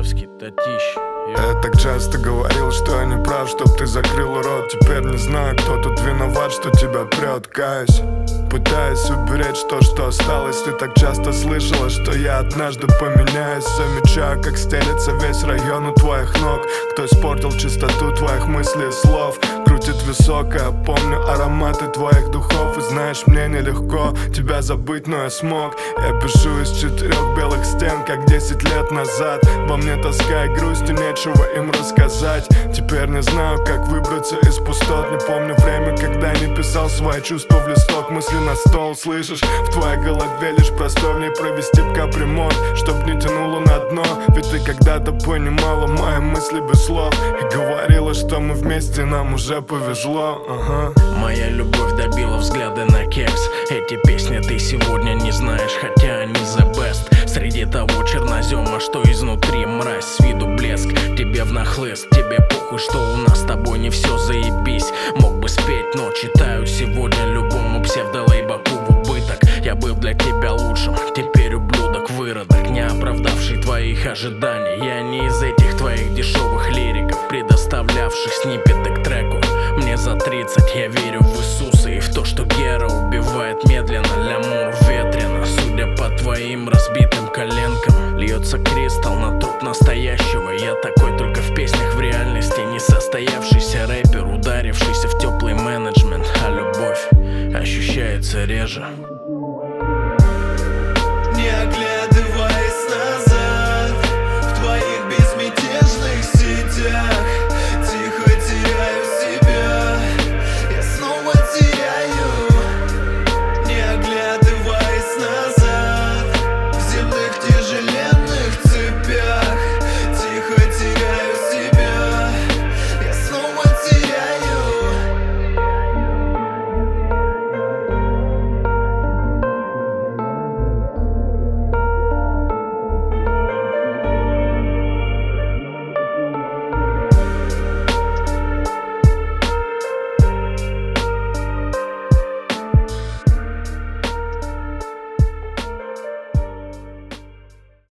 Ижевский, Татищ. Я так часто говорил, что я не прав, чтоб ты закрыл рот. Теперь не знаю, кто тут виноват, что тебя прет, каюсь. Пытаюсь уберечь то, что осталось. Ты так часто слышала, что я однажды поменяюсь. Замечаю, как стелется весь район у твоих ног. Кто испортил чистоту твоих мыслей и слов. Крутит высоко, я помню ароматы твоих духов. И знаешь, мне нелегко тебя забыть, но я смог. Я пишу из 4 белых стен, как 10 лет назад. Во мне тоска и грусть, и нечего им рассказать. Теперь не знаю, как выбраться из пустот. Не помню время, когда не писал свои чувства в листок. Мысли на стол, слышишь? В твоей голове лишь простой в ней провести капремонт, чтоб не тянуло на дно. Ведь ты когда-то понимала мои мысли без слов и говорила, что мы вместе, нам уже повезло. Моя любовь добила взгляды на кекс. Эти песни ты сегодня не знаешь, хотя они the best. Среди того чернозема, что изнутри мразь, с виду блеск. Тебе внахлыст, тебе похуй, что у нас с тобой не все заебись. Мог бы спеть, но читаю сегодня любому псевдолейбаку в убыток. Я был для тебя лучшим, теперь ублюдок, выродок, не оправдавший твоих ожиданий. Я не из этих твоих дешевых лириков, предоставлявших сниппеты к треку. Мне за 30, я верю в Иисуса и в то, что Гера убивает медленно. Лямур ветрено, судя по твоим разбитым коленкам. Льется кристалл на труп настоящего. Я такой только в песнях, в реальности несостоявшийся рэпер, ударившийся в теплый менеджмент. А любовь ощущается реже.